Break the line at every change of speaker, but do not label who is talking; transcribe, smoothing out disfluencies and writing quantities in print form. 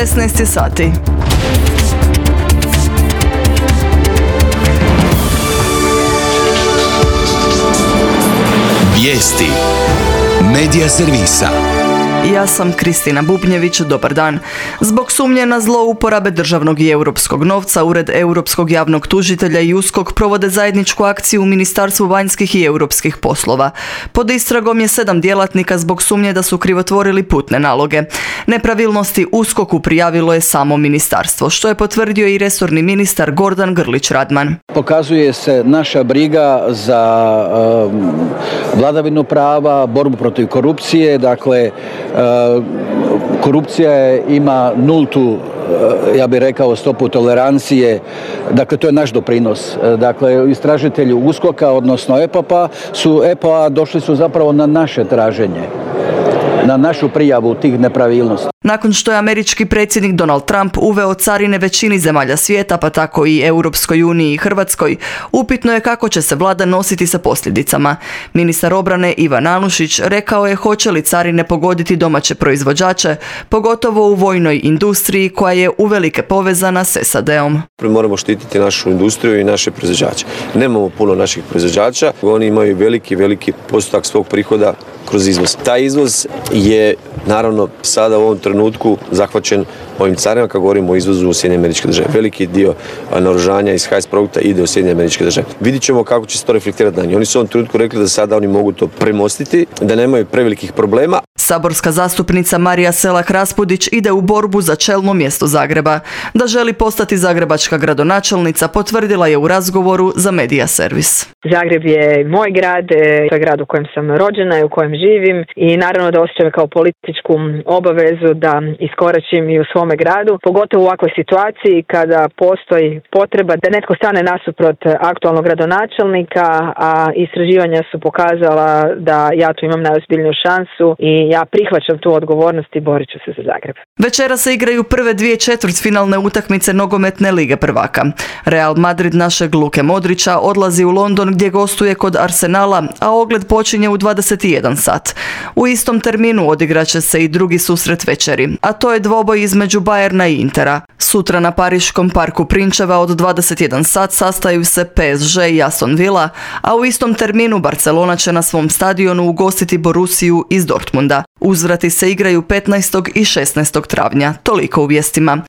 16 sati.
Vijesti Medija servisa.
Ja sam Kristina Bubnjević, dobar dan. Zbog sumnje na zlouporabe državnog i europskog novca, Ured europskog javnog tužitelja i USKOK provode zajedničku akciju u Ministarstvu vanjskih i europskih poslova. Pod istragom je 7 djelatnika zbog sumnje da su krivotvorili putne naloge. Nepravilnosti USKOK-u prijavilo je samo ministarstvo, što je potvrdio i resorni ministar Gordan Grlić Radman.
Pokazuje se naša briga za vladavinu prava, borbu protiv korupcije, dakle korupcija ima nultu, ja bih rekao, stopu tolerancije, dakle to je naš doprinos. Dakle, istražitelji USKOK-a, odnosno EPO-a došli su zapravo na naše traženje, na našu prijavu tih nepravilnosti.
Nakon što je američki predsjednik Donald Trump uveo carine većini zemalja svijeta, pa tako i Europskoj uniji i Hrvatskoj, upitno je kako će se vlada nositi sa posljedicama. Ministar obrane Ivan Anušić rekao je hoće li carine pogoditi domaće proizvođače, pogotovo u vojnoj industriji koja je uvelike povezana s SAD-om.
Moramo štititi našu industriju i naše proizvođače. Nemamo puno naših proizvođača, oni imaju veliki postotak svog prihoda kroz izvoz. Taj izvoz je naravno sada u ovom trenutku zahvaćen ovim carinama kad govorimo o izvozu u Sjedinjene Američke Države. Veliki dio naoružanja iz HS produkta ide u Sjedinjene Američke Države. Vidjet ćemo kako će se to reflektirati na njih. Oni su u ovom trenutku rekli da sada oni mogu to premostiti, da nemaju prevelikih problema.
Saborska zastupnica Marija Selak-Raspudić ide u borbu za čelno mjesto Zagreba. Da želi postati zagrebačka gradonačelnica potvrdila je u razgovoru za Medija servis.
Zagreb je moj grad, to je grad u kojem sam rođena i u kojem živim i naravno da osjećam kao političku obavezu da iskoračim i u svome gradu, pogotovo u ovakvoj situaciji kada postoji potreba da netko stane nasuprot aktualnog gradonačelnika, a istraživanja su pokazala da ja tu imam najozbiljniju šansu i ja prihvaćam tu odgovornost i borit ću se za Zagreb.
Večera se igraju prve 2 četvrtfinalne utakmice nogometne lige prvaka. Real Madrid našeg Luke Modrića odlazi u London gdje gostuje kod Arsenala, a ogled počinje u 21 sat. U istom terminu odigraće se i drugi susret večeri, a to je dvoboj između Bayerna i Intera. Sutra na Pariškom parku Prinčeva od 21 sat sastaju se PSG i Aston Villa, a u istom terminu Barcelona će na svom stadionu ugostiti Borussiju iz Dortmunda. Uzvrati se igraju 15. i 16. travnja. Toliko u vijestima.